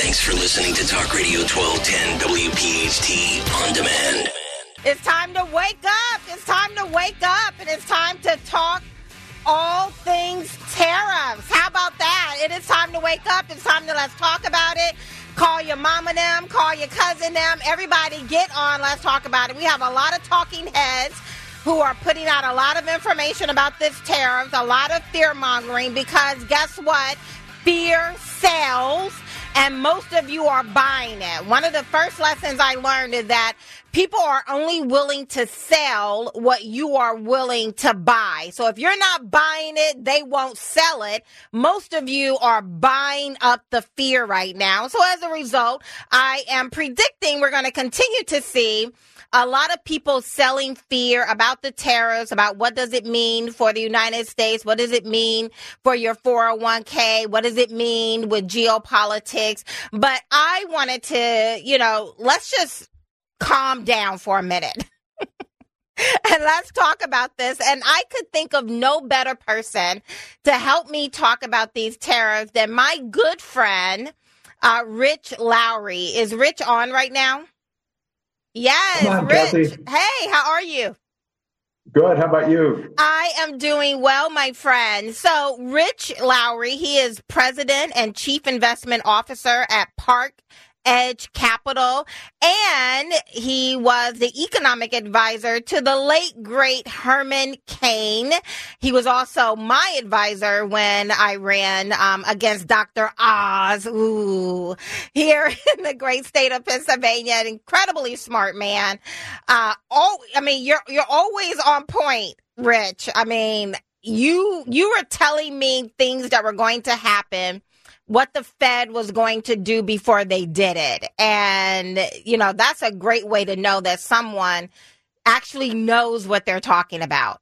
Thanks for listening to Talk Radio 1210 WPHT On Demand. It's time to wake up. It's time to wake up. And it's time to talk all things tariffs. How about that? It is time to wake up. It's time to let's talk about it. Call your mama them. Call your cousin them. Everybody get on. Let's talk about it. We have a lot of talking heads who are putting out a lot of information about this tariffs, a lot of fear mongering, because guess what? Fear sells, and most of you are buying it. One of the first lessons I learned is that people are only willing to sell what you are willing to buy. So if you're not buying it, they won't sell it. Most of you are buying up the fear right now. So as a result, I am predicting we're going to continue to see a lot of people selling fear about the tariffs, about what does it mean for the United States? What does it mean for your 401k? What does it mean with geopolitics? But I wanted to, let's just calm down for a minute. And let's talk about this. And I could think of no better person to help me talk about these tariffs than my good friend, Rich Lowry. Is Rich on right now? Yes, Come on, Rich. Kathy. Hey, how are you? Good. How about you? I am doing well, my friend. So Rich Lowry, he is president and chief investment officer at Park Edge Capital, and he was the economic advisor to the late, great Herman Cain. He was also my advisor when I ran against Dr. Oz, here in the great state of Pennsylvania. An incredibly smart man. You're always on point, Rich. I mean, you were telling me things that were going to happen, what the Fed was going to do before they did it. And, that's a great way to know that someone actually knows what they're talking about.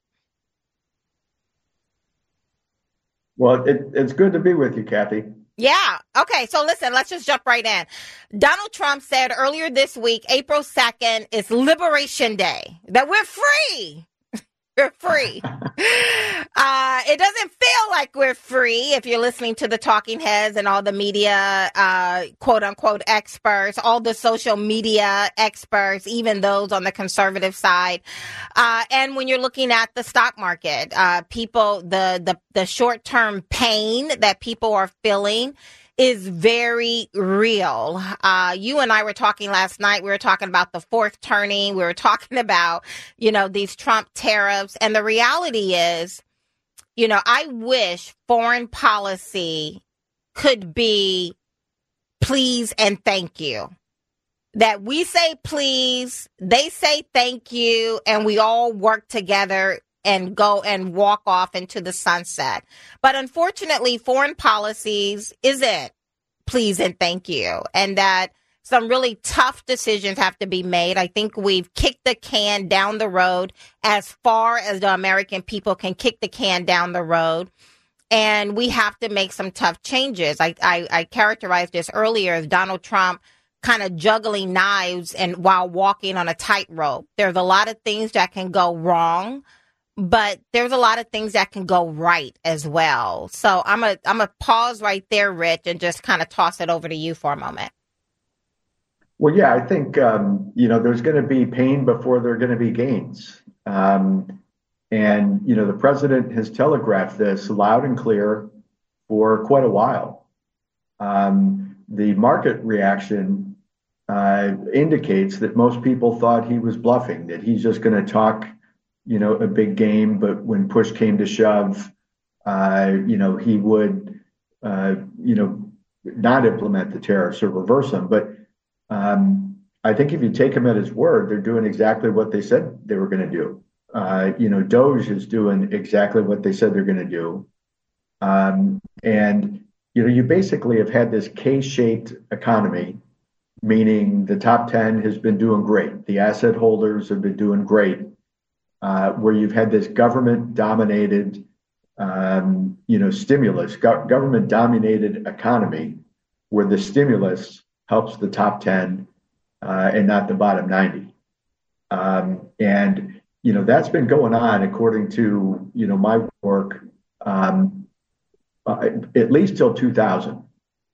Well, it's good to be with you, Kathy. Yeah. Okay. So listen, let's just jump right in. Donald Trump said earlier this week, April 2nd, is Liberation Day, that we're free. We're free. It doesn't feel like we're free if you're listening to the talking heads and all the media, quote unquote, experts, all the social media experts, even those on the conservative side. And when you're looking at the stock market, people, the short term pain that people are feeling is very real. You and I were talking last night. We were talking about the fourth turning. We were talking about, these Trump tariffs. And the reality is, I wish foreign policy could be please and thank you. That we say please, they say thank you, and we all work together and go and walk off into the sunset. But unfortunately, foreign policies isn't please and thank you, and that some really tough decisions have to be made. I think we've kicked the can down the road as far as the American people can kick the can down the road. And we have to make some tough changes. I characterized this earlier as Donald Trump kind of juggling knives and while walking on a tightrope. There's a lot of things that can go wrong, but there's a lot of things that can go right as well. So I'm a pause right there, Rich, and just kind of toss it over to you for a moment. Well, yeah, I think, there's going to be pain before there are going to be gains. The president has telegraphed this loud and clear for quite a while. The market reaction indicates that most people thought he was bluffing, that he's just going to talk a big game, but when push came to shove, he would, not implement the tariffs or reverse them. But I think if you take him at his word, they're doing exactly what they said they were going to do. Doge is doing exactly what they said they're going to do. You basically have had this K-shaped economy, meaning the top 10 has been doing great. The asset holders have been doing great. Where you've had this government-dominated, stimulus, government-dominated economy, where the stimulus helps the top 10 and not the bottom 90. That's been going on, according to, my work, at least till 2000.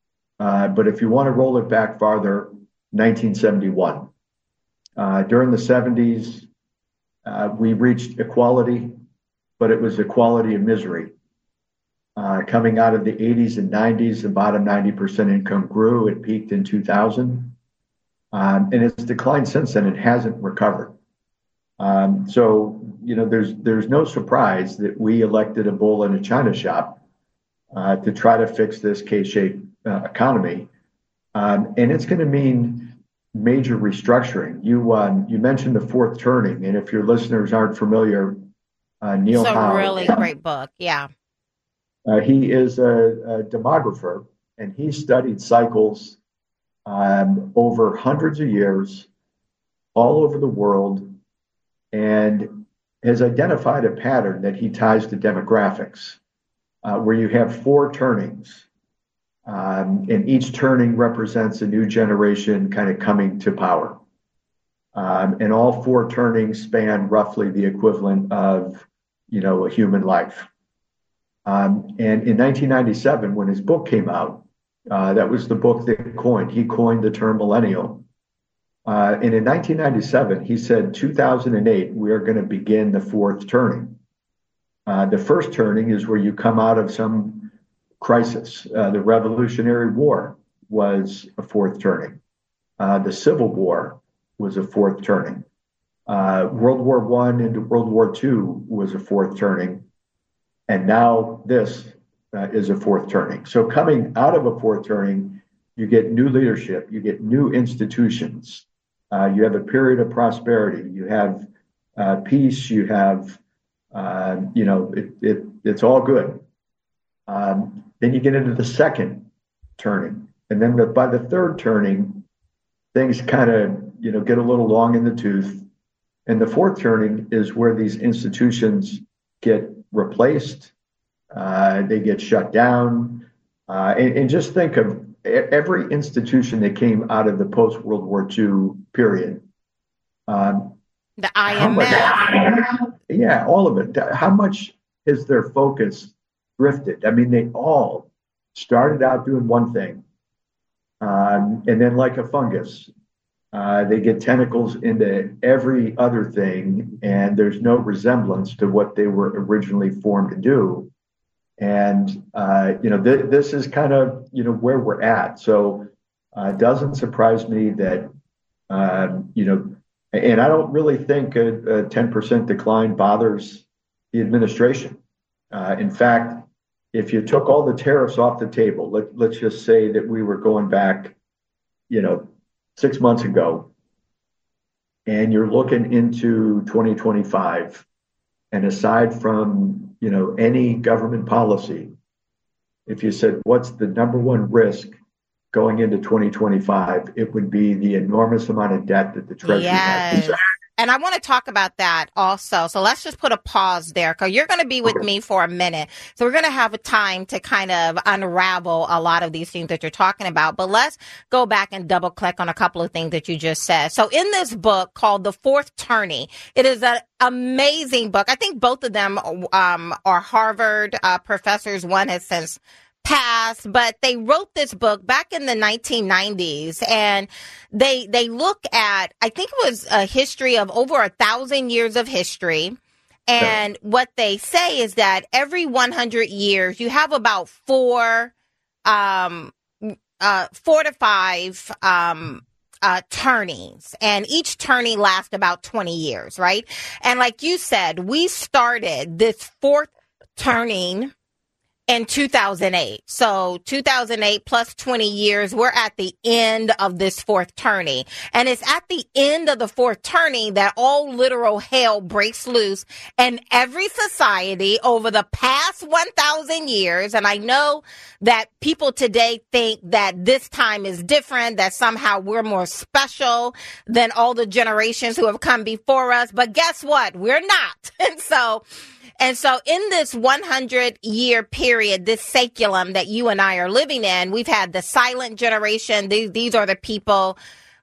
But if you want to roll it back farther, 1971. During the 70s, we reached equality, but it was equality of misery. Coming out of the 80s and 90s, the bottom 90% income grew. It peaked in 2000. And it's declined since then. It hasn't recovered. So, there's no surprise that we elected a bull in a china shop to try to fix this K-shaped economy. And it's going to mean major restructuring. You mentioned the fourth turning, and if your listeners aren't familiar, Neil Howe. It's a really great book. Yeah. He is a demographer, and he studied cycles over hundreds of years all over the world, and has identified a pattern that he ties to demographics, where you have four turnings, and each turning represents a new generation kind of coming to power. And all four turnings span roughly the equivalent of, a human life. And in 1997, when his book came out, that was the book that he coined the term millennial. And in 1997, he said, 2008, we are going to begin the fourth turning. The first turning is where you come out of some crisis. The Revolutionary War was a fourth turning. The Civil War was a fourth turning. World War I into World War II was a fourth turning. And now this is a fourth turning. So coming out of a fourth turning, you get new leadership, you get new institutions, you have a period of prosperity, you have peace, you have, it's all good. Then you get into the second turning. And then by the third turning, things kind of, get a little long in the tooth. And the fourth turning is where these institutions get replaced, they get shut down. And just think of every institution that came out of the post-World War II period. The IMF. Yeah, all of it. How much has their focus drifted? I mean, they all started out doing one thing. And then like a fungus, they get tentacles into every other thing, and there's no resemblance to what they were originally formed to do. And, this is kind of, where we're at. So it doesn't surprise me that, and I don't really think a 10% decline bothers the administration. In fact, if you took all the tariffs off the table, let's just say that we were going back, 6 months ago, and you're looking into 2025, and aside from, any government policy, if you said, what's the number one risk going into 2025, it would be the enormous amount of debt that the Treasury has. And I want to talk about that also. So let's just put a pause there, because you're going to be with me for a minute. So we're going to have a time to kind of unravel a lot of these things that you're talking about. But let's go back and double click on a couple of things that you just said. So in this book called The Fourth Turning, it is an amazing book. I think both of them are Harvard professors. One has since passed, but they wrote this book back in the 1990s, and they look at, I think it was a history of over 1,000 years of history. And what they say is that every 100 years, you have about 4 to 5 turnings, and each turning lasts about 20 years, right? And like you said, we started this fourth turning in 2008. So 2008 plus 20 years, we're at the end of this fourth turning. And it's at the end of the fourth turning that all literal hell breaks loose in every society over the past 1,000 years. And I know that people today think that this time is different, that somehow we're more special than all the generations who have come before us. But guess what? We're not. And so in this 100-year period, this saculum that you and I are living in, we've had the silent generation. These are the people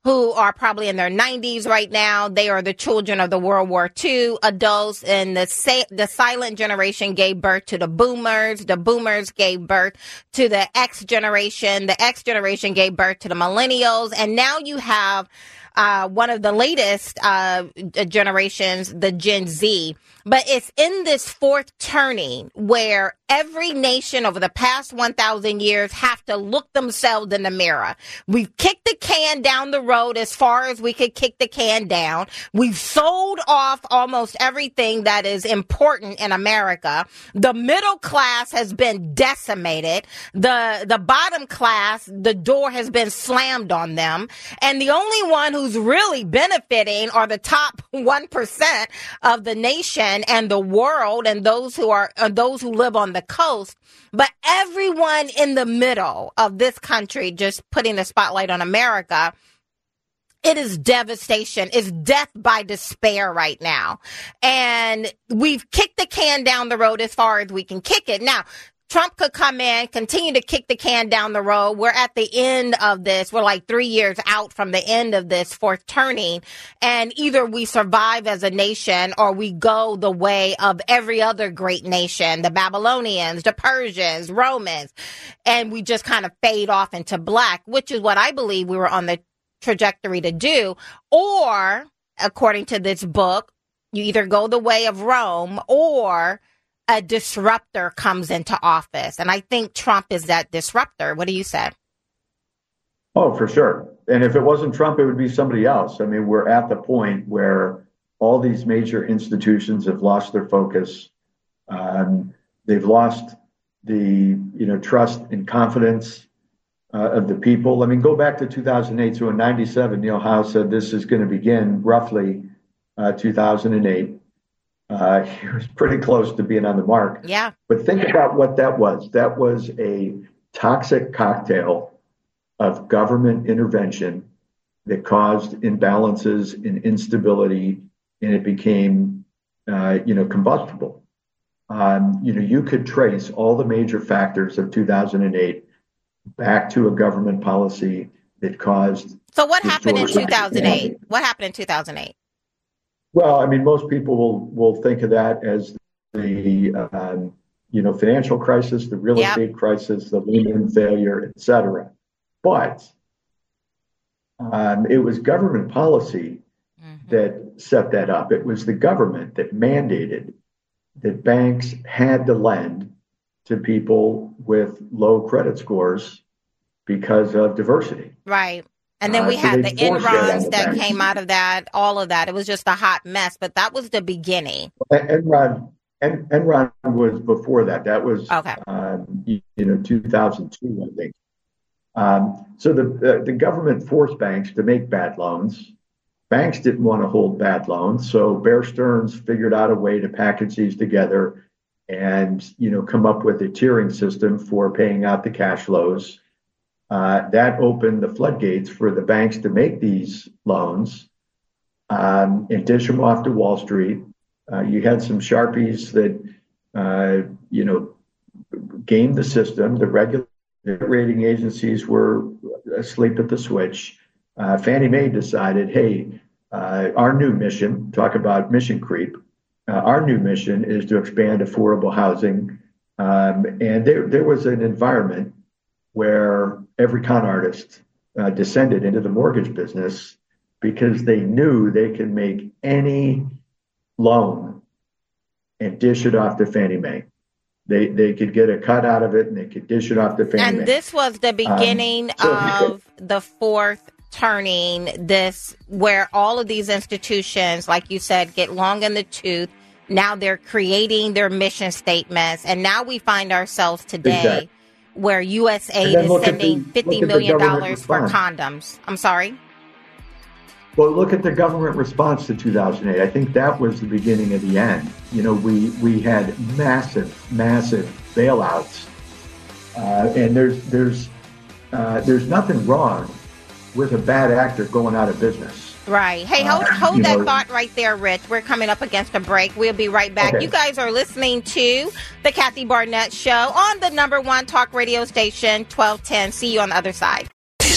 who are probably in their 90s right now. They are the children of the World War II adults, and the silent generation gave birth to the boomers. The boomers gave birth to the X generation. The X generation gave birth to the millennials. And now you have one of the latest generations, the Gen Z. But it's in this fourth turning where every nation over the past 1,000 years have to look themselves in the mirror. We've kicked the can down the road as far as we could kick the can down. We've sold off almost everything that is important in America. The middle class has been decimated. The bottom class, the door has been slammed on them. And the only one who's really benefiting are the top 1% of the nation and the world, and those who live on the coast. But everyone in the middle of this country, just putting the spotlight on America, it is devastation. It's death by despair right now. And we've kicked the can down the road as far as we can kick it. Now, Trump could come in, continue to kick the can down the road. We're at the end of this. We're like 3 years out from the end of this fourth turning. And either we survive as a nation or we go the way of every other great nation, the Babylonians, the Persians, Romans, and we just kind of fade off into black, which is what I believe we were on the trajectory to do. Or, according to this book, you either go the way of Rome or a disruptor comes into office. And I think Trump is that disruptor. What do you say? Oh, for sure. And if it wasn't Trump, it would be somebody else. I mean, we're at the point where all these major institutions have lost their focus. They've lost the trust and confidence of the people. I mean, go back to 2008. So in 97, Neil Howe said this is going to begin roughly 2008. He was pretty close to being on the mark. Yeah. But think about what that was. That was a toxic cocktail of government intervention that caused imbalances and instability, and it became, combustible. You could trace all the major factors of 2008 back to a government policy that caused. So what happened in 2008? What happened in 2008? Well, I mean, most people will think of that as the financial crisis, the real estate crisis, the Lehman failure, et cetera. But it was government policy that set that up. It was the government that mandated that banks had to lend to people with low credit scores because of diversity. Right. And then we had the Enrons that came out of that, all of that. It was just a hot mess, but that was the beginning. Enron was before that. That was, 2002, I think. So the government forced banks to make bad loans. Banks didn't want to hold bad loans. So Bear Stearns figured out a way to package these together and, come up with a tiering system for paying out the cash flows. That opened the floodgates for the banks to make these loans and dish them off to Wall Street. You had some Sharpies that, gamed the system. The regular rating agencies were asleep at the switch. Fannie Mae decided, hey, our new mission, talk about mission creep, our new mission is to expand affordable housing. And there was an environment where every con artist descended into the mortgage business because they knew they could make any loan and dish it off to Fannie Mae. They could get a cut out of it and they could dish it off to Fannie Mae. And this was the beginning of the fourth turning, this where all of these institutions, like you said, get long in the tooth. Now they're creating their mission statements. And now we find ourselves today where USAID is sending $50 million for condoms. I'm sorry? Well, look at the government response to 2008. I think that was the beginning of the end. We had massive bailouts. And there's nothing wrong with a bad actor going out of business. Right. Hey, hold that thought right there, Rich. We're coming up against a break. We'll be right back. Okay. You guys are listening to the Kathy Barnett Show on the #1 talk radio station, 1210. See you on the other side. This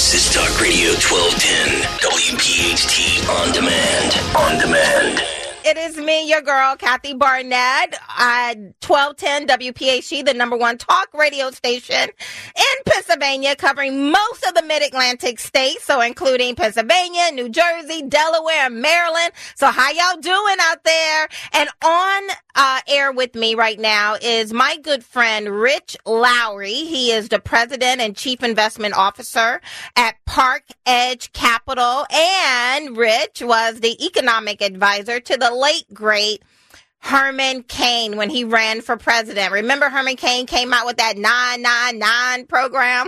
This is Talk Radio 1210, WPHT On Demand. On Demand. It is me, your girl, Kathy Barnett, 1210 WPHT, the number one talk radio station in Pennsylvania, covering most of the mid-Atlantic states, so including Pennsylvania, New Jersey, Delaware, and Maryland. So how y'all doing out there? And on air with me right now is my good friend, Rich Lowry. He is the president and chief investment officer at Park Edge Capital. And Rich was the economic advisor to the late, great Herman Cain when he ran for president. Remember Herman Cain came out with that 999 program?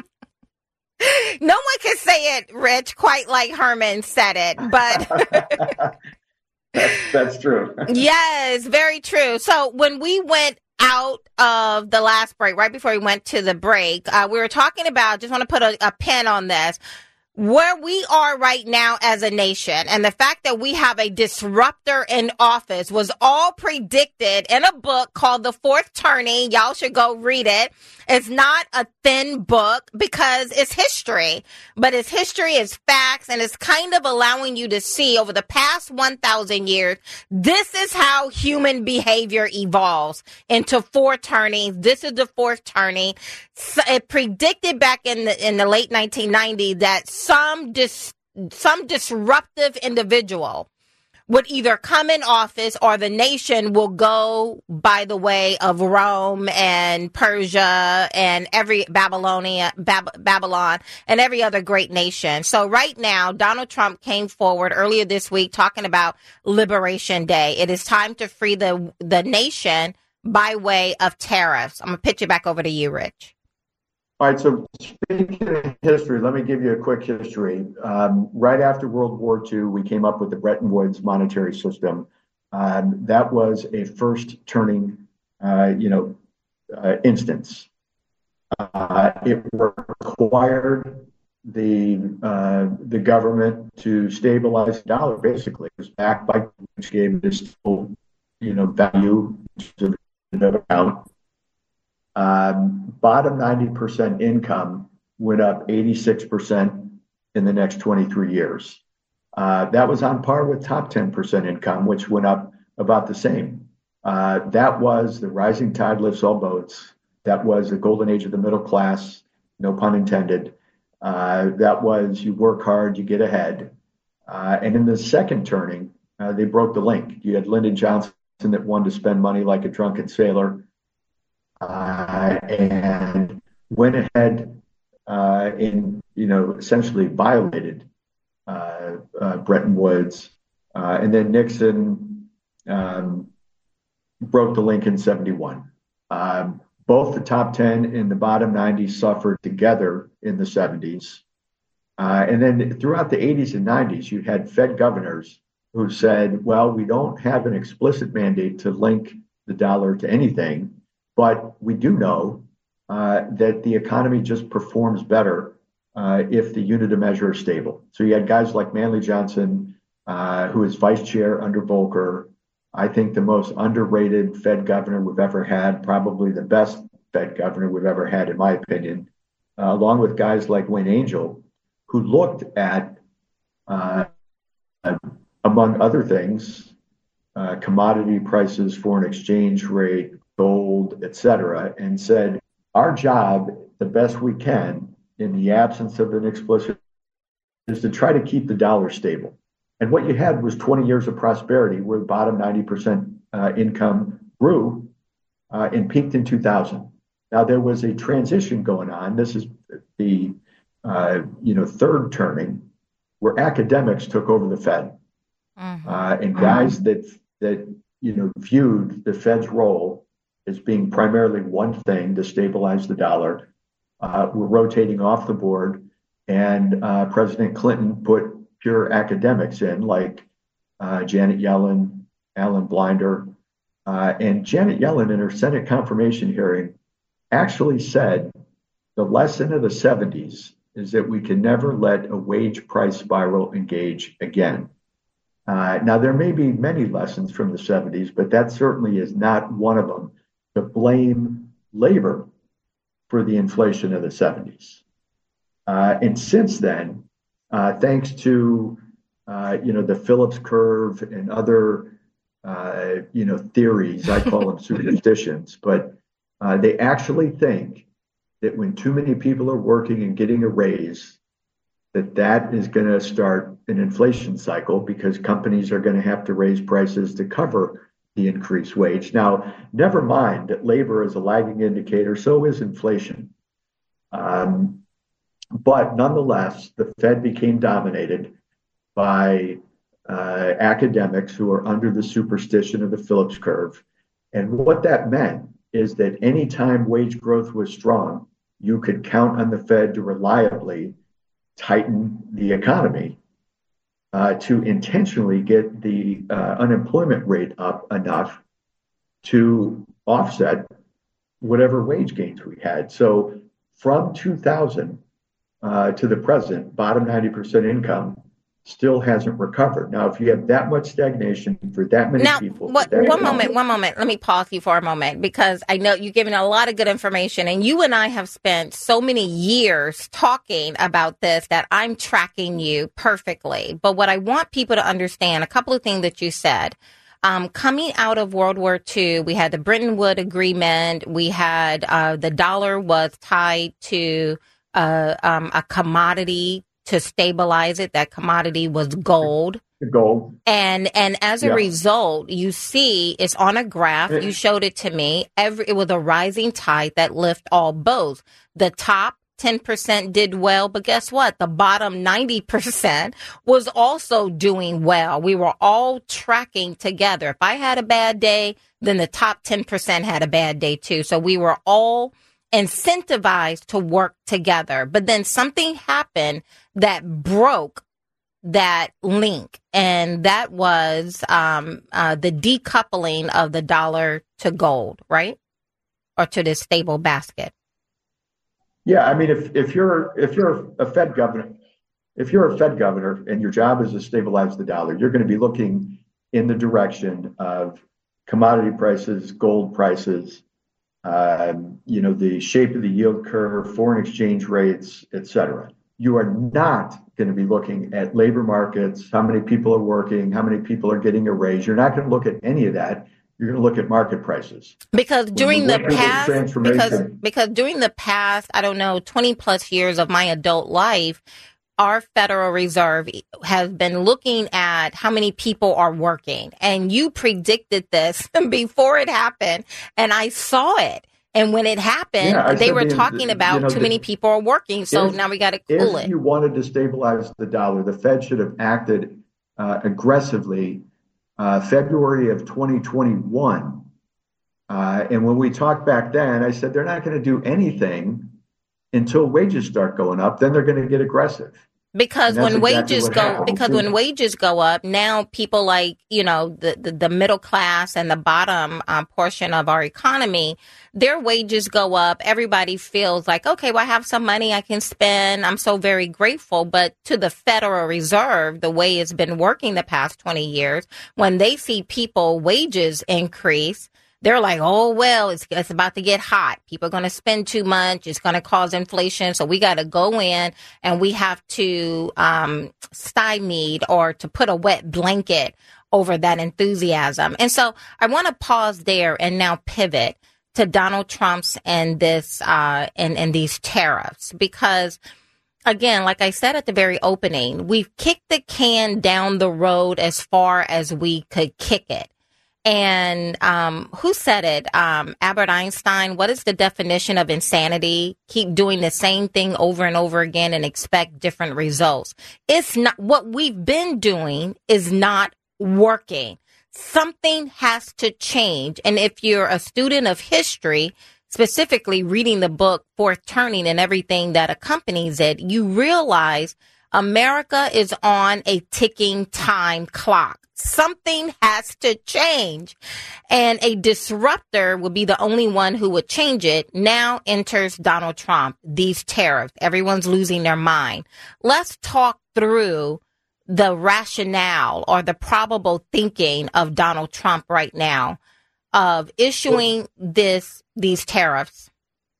No one can say it, Rich, quite like Herman said it, but... That's true. Yes, very true. So when we went out of the last break, right before we went to the break, we were talking about, just want to put a pin on this, where we are right now as a nation, and the fact that we have a disruptor in office was all predicted in a book called The Fourth Turning. Y'all should go read it. It's not a thin book because it's history, but it's history, it's facts, and it's kind of allowing you to see over the past 1,000 years, this is how human behavior evolves into four turnings. This is the fourth turning. So it predicted back in the late 1990s that some disruptive individual would either come in office or the nation will go by the way of Rome and Persia and every Babylon and every other great nation. So right now, Donald Trump came forward earlier this week talking about Liberation Day. It is time to free the nation by way of tariffs. I'm going to pitch it back over to you, Rich. All right, so speaking of history, let me give you a quick history. Right after World War II, we came up with the Bretton Woods monetary system. That was a first turning, instance. It required the government to stabilize the dollar. Basically, it was backed by, which gave this value to the account. Bottom 90% income went up 86% in the next 23 years. That was on par with top 10% income, which went up about the same. That was the rising tide lifts all boats. That was the golden age of the middle class, no pun intended. That was you work hard, you get ahead. And in the second turning, they broke the link. You had Lyndon Johnson that wanted to spend money like a drunken sailor. And went ahead and essentially violated Bretton Woods, and then Nixon broke the link in 71. Both the top 10 and the bottom 90 suffered together in the 70s, and then throughout the 80s and 90s, you had Fed governors who said, "Well, we don't have an explicit mandate to link the dollar to anything." But we do know that the economy just performs better if the unit of measure is stable. So you had guys like Manley Johnson, who is vice chair under Volcker. I think the most underrated Fed governor we've ever had, probably the best Fed governor we've ever had, in my opinion, along with guys like Wayne Angell, who looked at, among other things, commodity prices, foreign exchange rate, gold, et cetera, and said, our job, the best we can, in the absence of an explicit, is to try to keep the dollar stable. And what you had was 20 years of prosperity where the bottom 90% income grew and peaked in 2000. Now, there was a transition going on. This is the third turning where academics took over the Fed. And guys that viewed the Fed's role as being primarily one thing, to stabilize the dollar, were rotating off the board. And President Clinton put pure academics in, like Janet Yellen, Alan Blinder. And Janet Yellen, in her Senate confirmation hearing, actually said the lesson of the 70s is that we can never let a wage price spiral engage again. Now, there may be many lessons from the 70s, but that certainly is not one of them, to blame labor for the inflation of the 70s. And since then, thanks to the Phillips curve and other theories, I call them superstitions, but they actually think that when too many people are working and getting a raise, that is going to start an inflation cycle because companies are going to have to raise prices to cover the increased wage. Now, never mind that labor is a lagging indicator, so is inflation. But nonetheless, the Fed became dominated by academics who are under the superstition of the Phillips curve. And what that meant is that anytime wage growth was strong, you could count on the Fed to reliably tighten the economy to intentionally get the unemployment rate up enough to offset whatever wage gains we had. So from 2000 to the present, bottom 90% income still hasn't recovered. Now, if you have that much stagnation for that many people. One moment. Let me pause you for a moment because I know you're giving a lot of good information and you and I have spent so many years talking about this that I'm tracking you perfectly. But what I want people to understand, a couple of things that you said. Coming out of World War II, we had the Bretton Woods Agreement. We had the dollar was tied to a commodity to stabilize it. That commodity was gold. Gold. And as a result, you see it's on a graph. You showed it to me. It was a rising tide that lift all boats. The top 10% did well, but guess what? The bottom 90% was also doing well. We were all tracking together. If I had a bad day, then the top 10% had a bad day too. So we were all incentivized to work together. But then something happened that broke that link, and that was the decoupling of the dollar to gold, right? Or to this stable basket. Yeah, I mean, if you're a Fed governor, and your job is to stabilize the dollar, you're going to be looking in the direction of commodity prices, gold prices, the shape of the yield curve, foreign exchange rates, et cetera. You are not going to be looking at labor markets, how many people are working, how many people are getting a raise. You're not going to look at any of that. You're going to look at market prices. Because during the past, I don't know, 20 plus years of my adult life, our Federal Reserve has been looking at how many people are working. And you predicted this before it happened. And I saw it. And when it happened, they were talking about too many people are working. So now we got to cool it. If you wanted to stabilize the dollar, the Fed should have acted aggressively February of 2021. And when we talked back then, I said they're not going to do anything until wages start going up. Then they're going to get aggressive. Because when wages go up, now people like, the middle class and the bottom portion of our economy, their wages go up. Everybody feels like, okay, well, I have some money I can spend. I'm so very grateful. But to the Federal Reserve, the way it's been working the past 20 years, when they see people wages increase, they're like, oh, well, it's about to get hot. People are going to spend too much. It's going to cause inflation. So we got to go in and we have to stymie or to put a wet blanket over that enthusiasm. And so I want to pause there and now pivot to Donald Trump's and this and these tariffs, because again, like I said at the very opening, we've kicked the can down the road as far as we could kick it. And who said it? Albert Einstein. What is the definition of insanity? Keep doing the same thing over and over again and expect different results. It's not what we've been doing is not working. Something has to change. And if you're a student of history, specifically reading the book Fourth Turning and everything that accompanies it, you realize America is on a ticking time clock. Something has to change, and a disruptor would be the only one who would change it. Now enters Donald Trump, these tariffs. Everyone's losing their mind. Let's talk through the rationale or the probable thinking of Donald Trump right now of issuing these tariffs.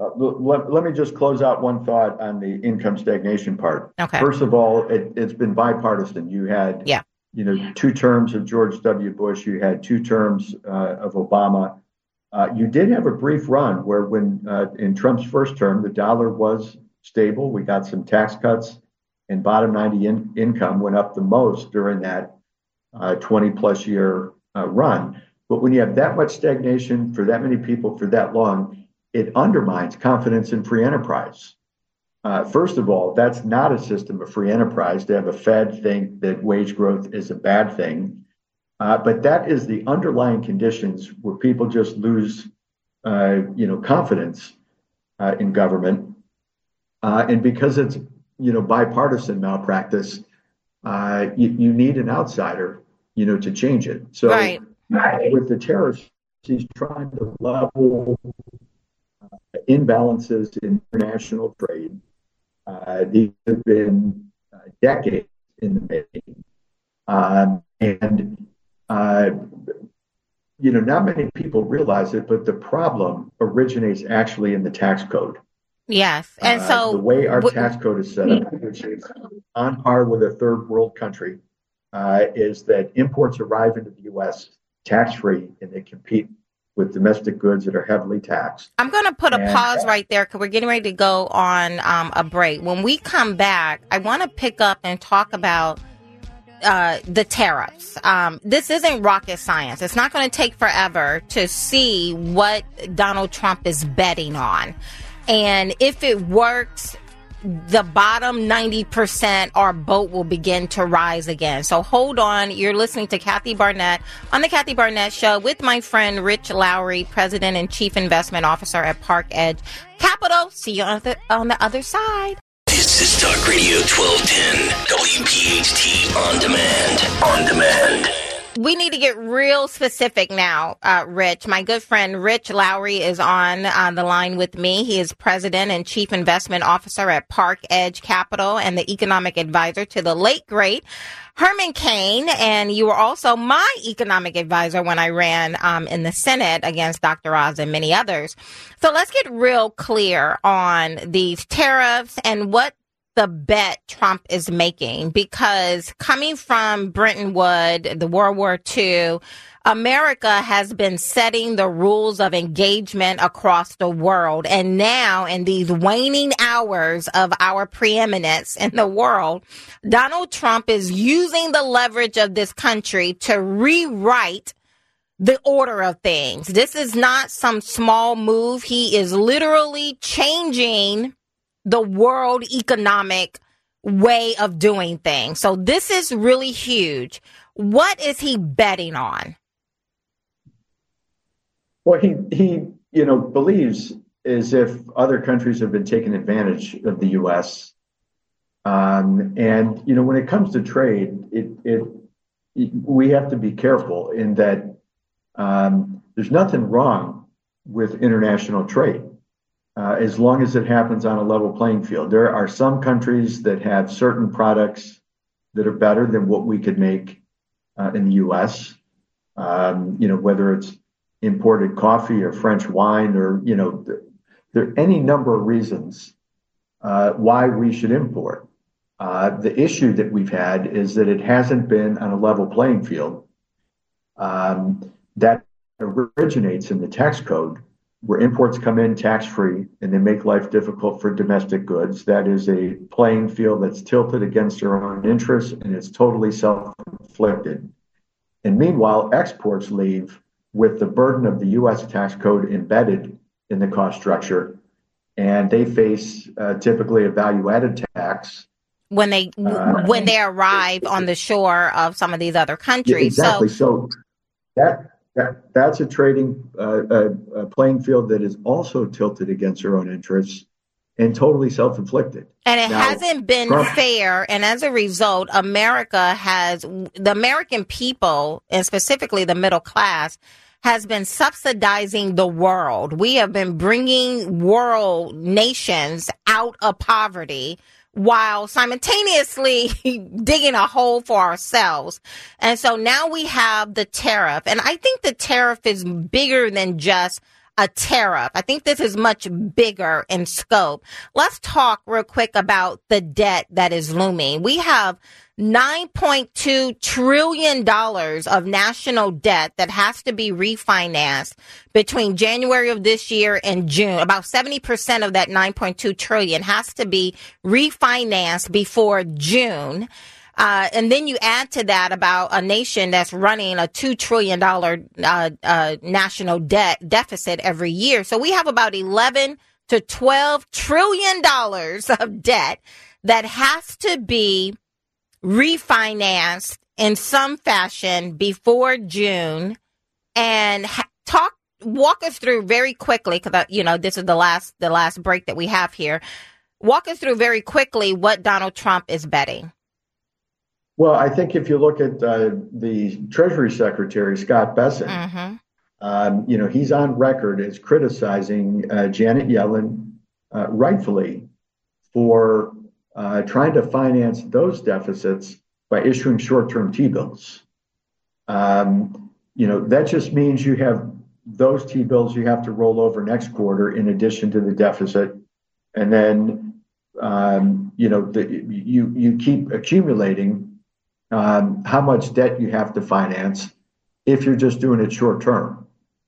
Let me just close out one thought on the income stagnation part. Okay. First of all, it's been bipartisan. You had, two terms of George W. Bush. You had 2 terms of Obama. You did have a brief run where when in Trump's first term, the dollar was stable. We got some tax cuts, and bottom 90 income went up the most during that 20 plus year run. But when you have that much stagnation for that many people for that long, it undermines confidence in free enterprise. First of all, that's not a system of free enterprise to have a Fed think that wage growth is a bad thing. But that is the underlying conditions where people just lose, confidence in government. And because it's, bipartisan malpractice, you need an outsider, to change it. So with the tariffs, he's trying to level imbalances in international trade. These have been decades in the making. Not many people realize it, but the problem originates actually in the tax code. Yes. And so the way our tax code is set up, which is on par with a third world country, is that imports arrive into the U.S. tax-free and they compete with domestic goods that are heavily taxed. I'm going to put a pause right there because we're getting ready to go on a break. When we come back, I want to pick up and talk about the tariffs. This isn't rocket science. It's not going to take forever to see what Donald Trump is betting on. And if it works, the bottom 90%, our boat will begin to rise again. So hold on. You're listening to Kathy Barnett on the Kathy Barnett Show with my friend Rich Lowry, President and Chief Investment Officer at Park Edge Capital. See you on the other side. This is Talk Radio 1210, WPHT On Demand. On Demand. We need to get real specific now, Rich. My good friend Rich Lowry is on the line with me. He is President and Chief Investment Officer at Park Edge Capital and the economic advisor to the late, great Herman Cain. And you were also my economic advisor when I ran in the Senate against Dr. Oz and many others. So let's get real clear on these tariffs and what the bet Trump is making, because coming from Bretton Woods, the World War II, America has been setting the rules of engagement across the world. And now in these waning hours of our preeminence in the world, Donald Trump is using the leverage of this country to rewrite the order of things. This is not some small move. He is literally changing the world economic way of doing things. So this is really huge. What is he betting on? Well, he believes as if other countries have been taking advantage of the U.S. And when it comes to trade, we have to be careful in that there's nothing wrong with international trade. As long as it happens on a level playing field. There are some countries that have certain products that are better than what we could make in the U.S. Whether it's imported coffee or French wine or, there are any number of reasons why we should import. The issue that we've had is that it hasn't been on a level playing field. That originates in the tax code, where imports come in tax-free and they make life difficult for domestic goods. That is a playing field that's tilted against their own interests, and it's totally self-inflicted. And meanwhile, exports leave with the burden of the U.S. tax code embedded in the cost structure, and they face typically a value-added tax when they arrive on the shore of some of these other countries. Yeah, exactly. So that's a trading playing field that is also tilted against their own interests and totally self-inflicted. And it hasn't been fair. And as a result, the American people, and specifically the middle class, has been subsidizing the world. We have been bringing world nations out of poverty while simultaneously digging a hole for ourselves. And so now we have the tariff. And I think the tariff is bigger than just a tariff. I think this is much bigger in scope. Let's talk real quick about the debt that is looming. We have $9.2 trillion of national debt that has to be refinanced between January of this year and June. About 70% of that $9.2 trillion has to be refinanced before June. And then you add to that about a nation that's running a $2 trillion national debt deficit every year. So we have about $11 to $12 trillion of debt that has to be refinanced in some fashion before June. And walk us through very quickly, because this is the last break that we have here. Walk us through very quickly what Donald Trump is betting. Well, I think if you look at the Treasury Secretary, Scott Bessent, he's on record as criticizing Janet Yellen rightfully for trying to finance those deficits by issuing short-term T-bills. That just means you have those T-bills you have to roll over next quarter in addition to the deficit. And then, you keep accumulating how much debt you have to finance if you're just doing it short term.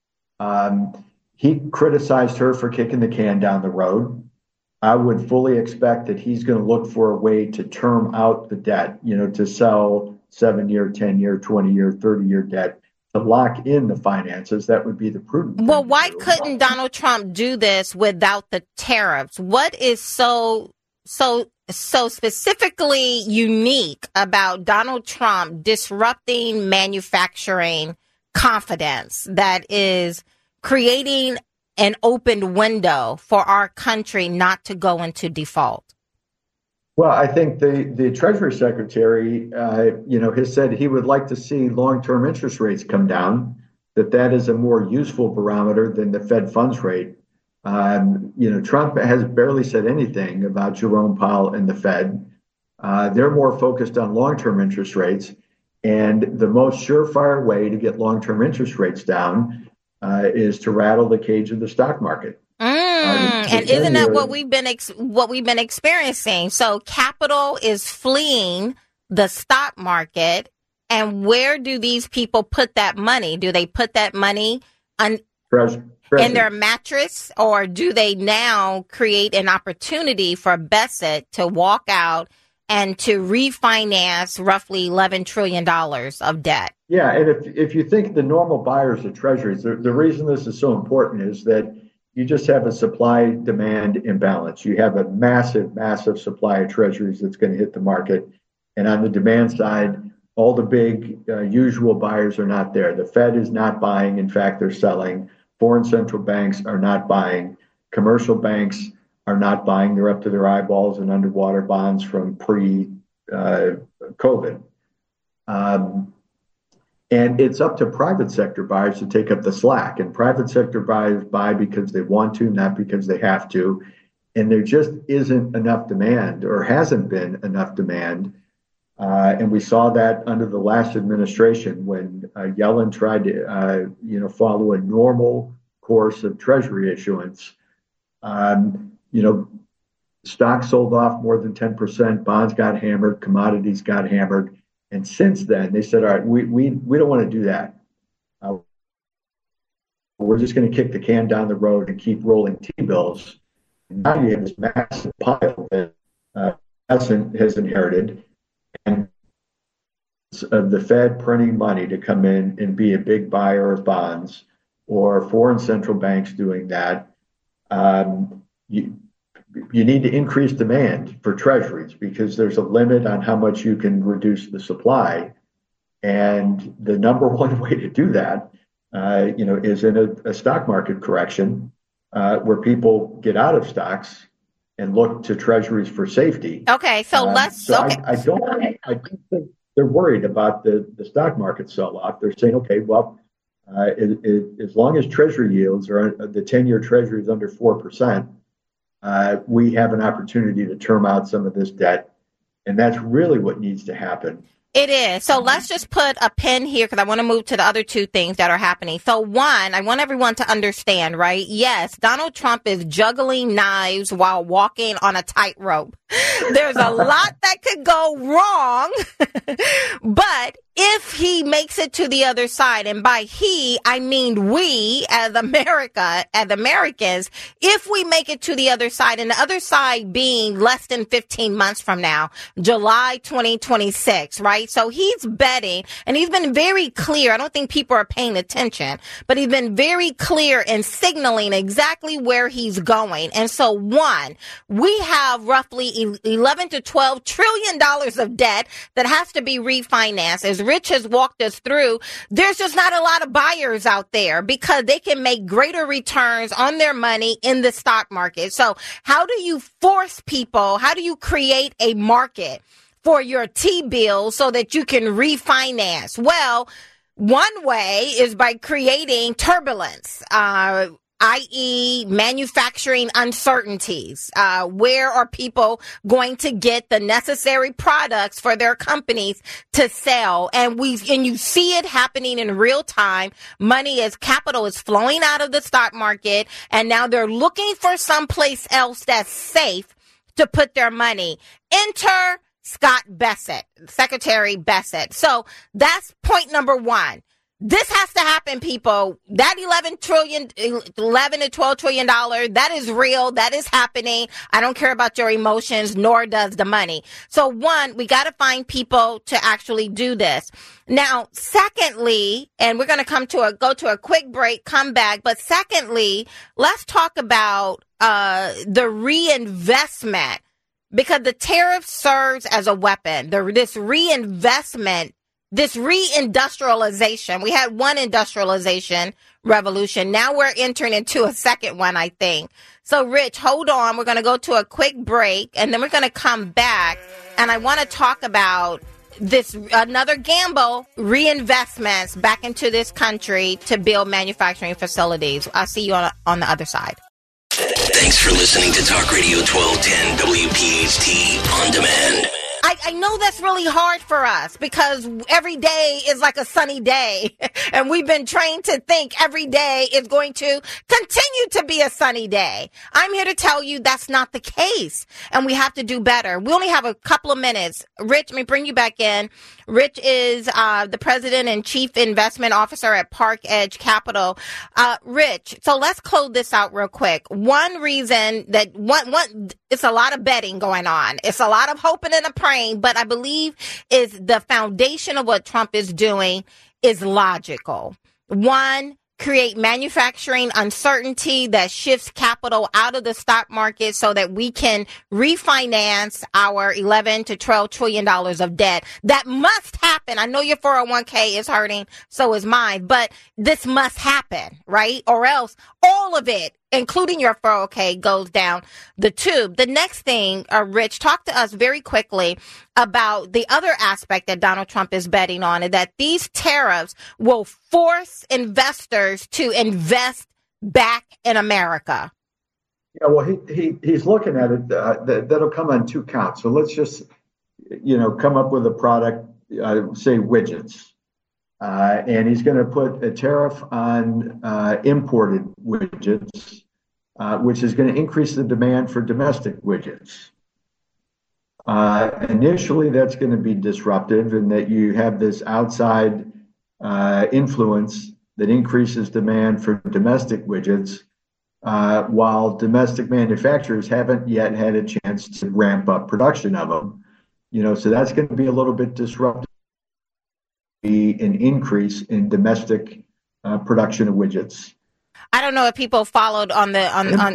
He criticized her for kicking the can down the road. I would fully expect that he's going to look for a way to term out the debt, to sell 7-year, 10-year, 20-year, 30-year debt to lock in the finances. That would be the prudent thing. Well, why couldn't Donald Trump do this without the tariffs? What is so specifically unique about Donald Trump disrupting manufacturing confidence that is creating an open window for our country not to go into default? Well, I think the Treasury Secretary, has said he would like to see long-term interest rates come down, that is a more useful barometer than the Fed funds rate. Trump has barely said anything about Jerome Powell and the Fed. They're more focused on long-term interest rates. And the most surefire way to get long-term interest rates down is to rattle the cage of the stock market. And isn't that what we've been experiencing? So capital is fleeing the stock market. And where do these people put that money? Do they put that money in their mattress, or do they now create an opportunity for Bessent to walk out and to refinance roughly $11 trillion of debt? Yeah, and if you think the normal buyers of treasuries, the reason this is so important is that you just have a supply-demand imbalance. You have a massive, massive supply of treasuries that's going to hit the market. And on the demand side, all the big usual buyers are not there. The Fed is not buying. In fact, they're selling. Foreign central banks are not buying. Commercial banks are not buying. They're up to their eyeballs in underwater bonds from pre-COVID. And it's up to private sector buyers to take up the slack. And private sector buyers buy because they want to, not because they have to. And there just isn't enough demand, or hasn't been enough demand. And we saw that under the last administration when Yellen tried to, follow a normal course of Treasury issuance. Stocks sold off more than 10%, bonds got hammered, commodities got hammered. And since then, they said, all right, we don't want to do that. We're just going to kick the can down the road and keep rolling T-bills. Now you have this massive pile that Bessent has inherited. And the Fed printing money to come in and be a big buyer of bonds, or foreign central banks doing that. You need to increase demand for treasuries because there's a limit on how much you can reduce the supply. And the number one way to do that, is in a stock market correction where people get out of stocks and look to treasuries for safety. Okay, so let's. Okay. I don't think they're worried about the stock market sell-off. They're saying, okay, well, as long as treasury yields are the 10-year treasury is under 4%, we have an opportunity to term out some of this debt, and that's really what needs to happen. It is. So let's just put a pin here because I want to move to the other two things that are happening. So one, I want everyone to understand, right? Yes, Donald Trump is juggling knives while walking on a tightrope. There's a lot that could go wrong, but if he makes it to the other side, and by he, I mean we as America, as Americans, if we make it to the other side, and the other side being less than 15 months from now, July 2026, right? So he's betting, and he's been very clear. I don't think people are paying attention, but he's been very clear in signaling exactly where he's going. And so one, we have roughly 11 to 12 trillion dollars of debt that has to be refinanced. As Rich has walked us through, there's just not a lot of buyers out there because they can make greater returns on their money in the stock market. So how do you force people? How do you create a market for your T-bills so that you can refinance? Well, one way is by creating turbulence, i.e. manufacturing uncertainties. Where are people going to get the necessary products for their companies to sell? And you see it happening in real time. Capital is flowing out of the stock market, and now they're looking for someplace else that's safe to put their money. Enter Scott Bessent, Secretary Bessent. So that's point number one. This has to happen, people. That 11 to 12 trillion dollars, that is real. That is happening. I don't care about your emotions, nor does the money. So one, we got to find people to actually do this. Now, secondly, and we're going to go to a quick break, come back. But secondly, let's talk about the reinvestment, because the tariff serves as a weapon. This reinvestment, this reindustrialization. We had one industrialization revolution. Now we're entering into a second one, I think. So, Rich, hold on. We're going to go to a quick break, and then we're going to come back. And I want to talk about another gamble, reinvestments back into this country to build manufacturing facilities. I'll see you on the other side. Thanks for listening to Talk Radio 1210 WPHT On Demand. I know that's really hard for us because every day is like a sunny day, and we've been trained to think every day is going to continue to be a sunny day. I'm here to tell you that's not the case, and we have to do better. We only have a couple of minutes. Rich, let me bring you back in. Rich is the president and chief investment officer at Park Edge Capital. Rich, so let's close this out real quick. One reason that it's a lot of betting going on. It's a lot of hoping and a praying, but I believe is the foundation of what Trump is doing is logical. One, create manufacturing uncertainty that shifts capital out of the stock market so that we can refinance our 11 to 12 trillion dollars of debt. That must happen. I know your 401k is hurting, so is mine, but this must happen, right? Or else all of it, including your 401k, goes down the tube. The next thing, Rich, talk to us very quickly about the other aspect that Donald Trump is betting on, and that these tariffs will force investors to invest back in America. Yeah, well, he's looking at it. That'll come on two counts. So let's just, come up with a product, say widgets. And he's going to put a tariff on imported widgets, which is going to increase the demand for domestic widgets. Initially, that's going to be disruptive in that you have this outside influence that increases demand for domestic widgets, while domestic manufacturers haven't yet had a chance to ramp up production of them. So that's going to be a little bit disruptive. An increase in domestic production of widgets. I don't know if people followed on the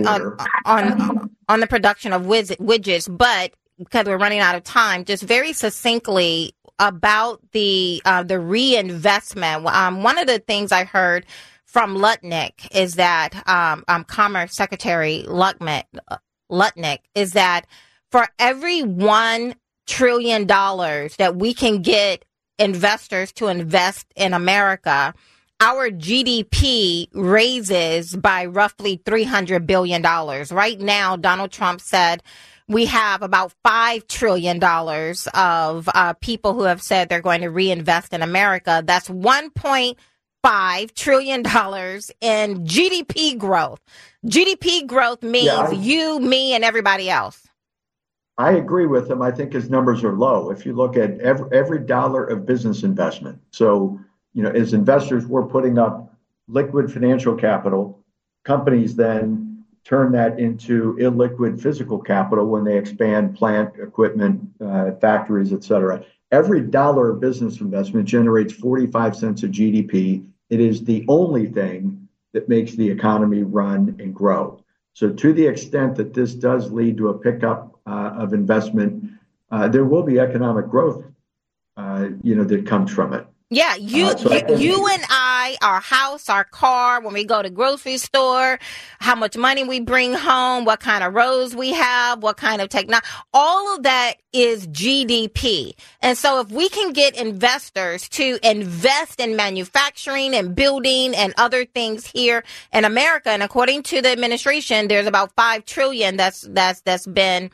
production of widgets, but because we're running out of time, just very succinctly about the reinvestment. One of the things I heard from Lutnick is that Commerce Secretary Lutnick is that for every $1 trillion that we can get investors to invest in America, our GDP raises by roughly $300 billion. Right now, Donald Trump said we have about $5 trillion of people who have said they're going to reinvest in America. That's $1.5 trillion in GDP growth. GDP growth means you, me, and everybody else. I agree with him. I think his numbers are low. If you look at every dollar of business investment. So, as investors, we're putting up liquid financial capital. Companies then turn that into illiquid physical capital when they expand plant, equipment, factories, et cetera. Every dollar of business investment generates 45 cents of GDP. It is the only thing that makes the economy run and grow. So to the extent that this does lead to a pickup of investment, there will be economic growth, that comes from it. Yeah, you and I, our house, our car, when we go to grocery store, how much money we bring home, what kind of roads we have, what kind of technology, all of that is GDP. And so if we can get investors to invest in manufacturing and building and other things here in America, and according to the administration, there's about $5 trillion that's been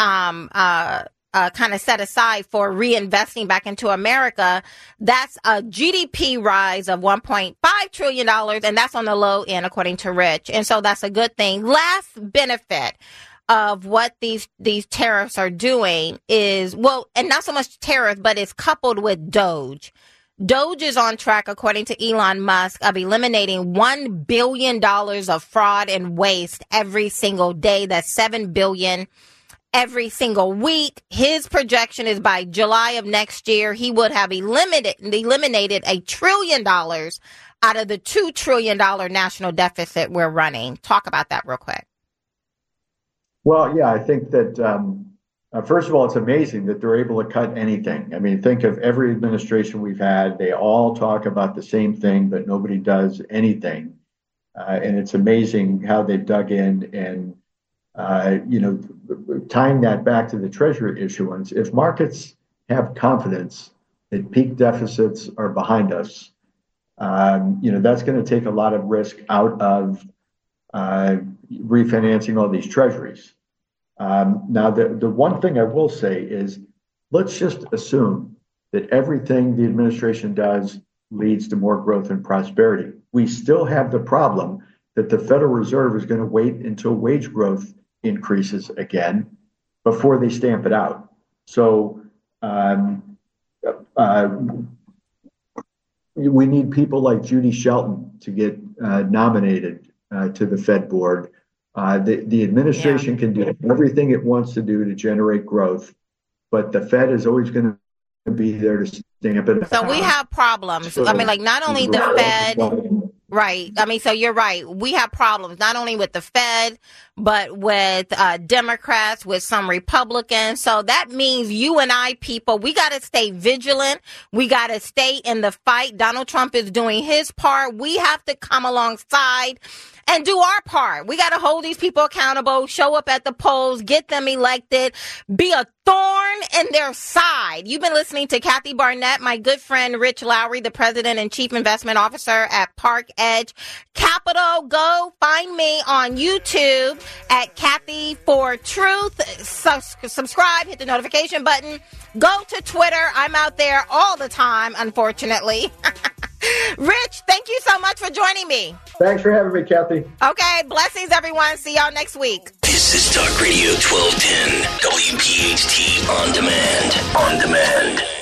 kind of set aside for reinvesting back into America. That's a GDP rise of $1.5 trillion, and that's on the low end, according to Rich. And so that's a good thing. Last benefit of what these tariffs are doing is, and not so much tariff, but it's coupled with Doge. Doge is on track, according to Elon Musk, of eliminating $1 billion of fraud and waste every single day. That's $7 billion every single week. His projection is by July of next year, he would have eliminated $1 trillion out of the $2 trillion national deficit we're running. Talk about that real quick. Well, yeah, I think that, first of all, it's amazing that they're able to cut anything. I mean, think of every administration we've had. They all talk about the same thing, but nobody does anything. And it's amazing how they've dug in and tying that back to the Treasury issuance. If markets have confidence that peak deficits are behind us, that's going to take a lot of risk out of refinancing all these treasuries. Now, the one thing I will say is, let's just assume that everything the administration does leads to more growth and prosperity. We still have the problem that the Federal Reserve is going to wait until wage growth increases again before they stamp it out. So we need people like Judy Shelton to get nominated to the Fed board. The administration can do everything it wants to do to generate growth, but the Fed is always going to be there to stamp it out. So we have problems. So, not only the Fed. Right. So you're right. We have problems not only with the Fed, but with Democrats, with some Republicans. So that means you and I, people, we got to stay vigilant. We got to stay in the fight. Donald Trump is doing his part. We have to come alongside and do our part. We got to hold these people accountable, show up at the polls, get them elected, be a thorn in their side. You've been listening to Kathy Barnett, my good friend Rich Lowry, the president and chief investment officer at Park Edge Capital. Go find me on YouTube at Kathy for Truth. Subscribe, hit the notification button. Go to Twitter. I'm out there all the time, unfortunately. Rich, thank you so much for joining me. Thanks for having me, Kathy. Okay, blessings, everyone. See y'all next week. This is Talk Radio 1210, WPHT On Demand. On Demand.